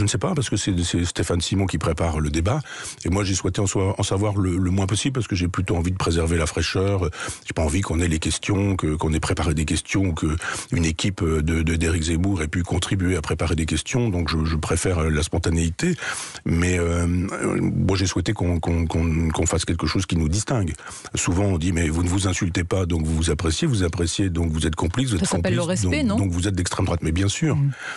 Je ne sais pas, parce que c'est Stéphane Simon qui prépare le débat, et moi j'ai souhaité en savoir le moins possible, parce que j'ai plutôt envie de préserver la fraîcheur. J'ai pas envie qu'on ait les questions, qu'on ait préparé des questions, ou qu'une équipe d'Éric Zemmour ait pu contribuer à préparer des questions, donc je préfère la spontanéité, mais moi j'ai souhaité qu'on fasse quelque chose qui nous distingue. Souvent on dit, mais vous ne vous insultez pas, donc vous appréciez, donc vous êtes complice, vous êtes ça s'appelle complice, le respect, non ? donc vous êtes d'extrême droite, mais bien sûr.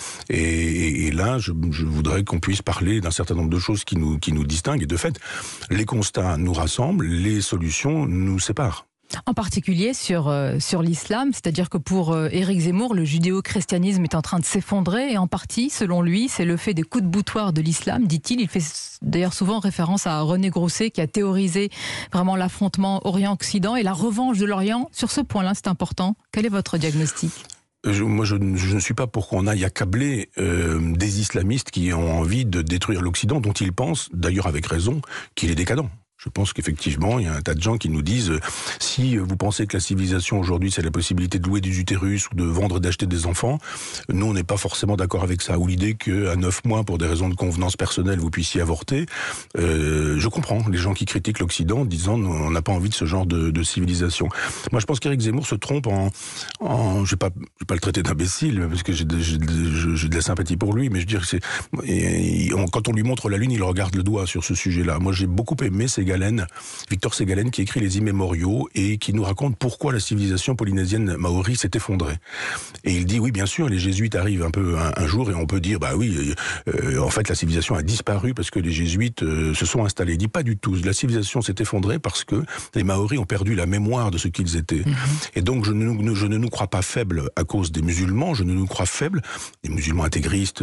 Et là, je voudrais qu'on puisse parler d'un certain nombre de choses qui nous distinguent, et de fait, les constats nous rassemblent, les solutions nous séparent. En particulier sur l'islam, c'est-à-dire que pour Éric Zemmour, le judéo-christianisme est en train de s'effondrer, et en partie, selon lui, c'est le fait des coups de boutoir de l'islam, dit-il. Il fait d'ailleurs souvent référence à René Grousset, qui a théorisé vraiment l'affrontement Orient-Occident et la revanche de l'Orient. Sur ce point-là, c'est important. Quel est votre diagnostic ? Moi, je ne suis pas pour qu'on aille accabler des islamistes qui ont envie de détruire l'Occident, dont ils pensent, d'ailleurs avec raison, qu'il est décadent. Je pense qu'effectivement, il y a un tas de gens qui nous disent si vous pensez que la civilisation aujourd'hui, c'est la possibilité de louer des utérus ou de vendre, d'acheter des enfants, nous, on n'est pas forcément d'accord avec ça. Ou l'idée qu'à 9 mois, pour des raisons de convenance personnelle, vous puissiez avorter. Je comprends les gens qui critiquent l'Occident en disant on n'a pas envie de ce genre de civilisation. Moi, je pense qu'Éric Zemmour se trompe je vais pas le traiter d'imbécile, parce que j'ai de la sympathie pour lui, mais je veux dire que quand on lui montre la Lune, il regarde le doigt sur ce sujet-là. Moi, j'ai beaucoup aimé Victor Ségalen, qui écrit Les Immémoriaux et qui nous raconte pourquoi la civilisation polynésienne maori s'est effondrée. Et il dit, oui, bien sûr, les jésuites arrivent un jour et on peut dire, en fait, la civilisation a disparu parce que les jésuites se sont installés. Il dit pas du tout. La civilisation s'est effondrée parce que les Maoris ont perdu la mémoire de ce qu'ils étaient. Et donc, je ne nous crois pas faibles à cause des musulmans, je ne nous crois faibles, des musulmans intégristes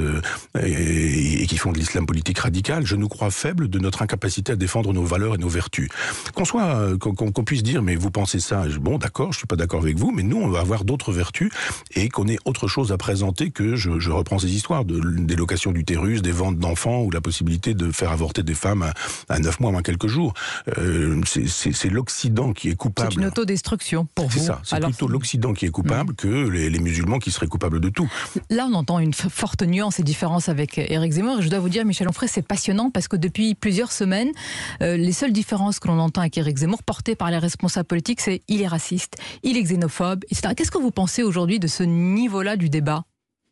et qui font de l'islam politique radical, je nous crois faibles de notre incapacité à défendre nos valeurs et nos vertus. Qu'on puisse dire, mais vous pensez ça, bon d'accord, je suis pas d'accord avec vous, mais nous on va avoir d'autres vertus et qu'on ait autre chose à présenter que, je reprends ces histoires des locations d'utérus, des ventes d'enfants ou la possibilité de faire avorter des femmes à 9 mois, moins quelques jours. C'est l'Occident qui est coupable. C'est une autodestruction pour vous. C'est ça, c'est plutôt l'Occident qui est coupable que les musulmans qui seraient coupables de tout. Là on entend une forte nuance et différence avec Éric Zemmour, et je dois vous dire, Michel Onfray, c'est passionnant parce que depuis plusieurs semaines, les seules différences que l'on entend avec Éric Zemmour, portées par les responsables politiques, c'est il est raciste, il est xénophobe, etc. Qu'est-ce que vous pensez aujourd'hui de ce niveau-là du débat ?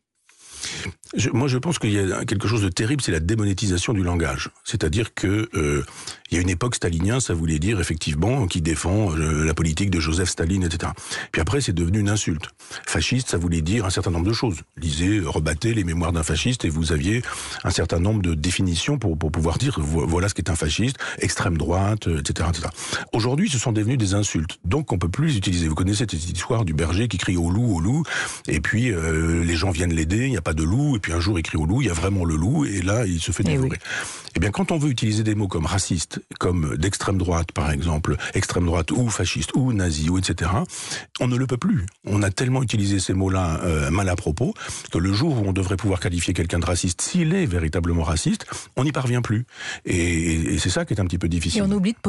Moi, je pense qu'il y a quelque chose de terrible, c'est la démonétisation du langage. C'est-à-dire que il y a une époque stalinien, ça voulait dire effectivement qui défend la politique de Joseph Staline, etc. Puis après, c'est devenu une insulte. Fasciste, ça voulait dire un certain nombre de choses. Lisez, rebattez les mémoires d'un fasciste et vous aviez un certain nombre de définitions pour pouvoir dire voilà ce qu'est un fasciste, extrême droite, etc., etc. Aujourd'hui, ce sont devenus des insultes. Donc, on peut plus les utiliser. Vous connaissez cette histoire du berger qui crie au loup, et puis les gens viennent l'aider, il n'y a pas de loup, et puis un jour il crie au loup, il y a vraiment le loup, et là il se fait dévorer. Eh bien, quand on veut utiliser des mots comme raciste, comme d'extrême droite par exemple, extrême droite ou fasciste ou nazi ou etc., on ne le peut plus. On a tellement utilisé ces mots-là mal à propos que le jour où on devrait pouvoir qualifier quelqu'un de raciste, s'il est véritablement raciste, on n'y parvient plus. Et c'est ça qui est un petit peu difficile. Et on oublie de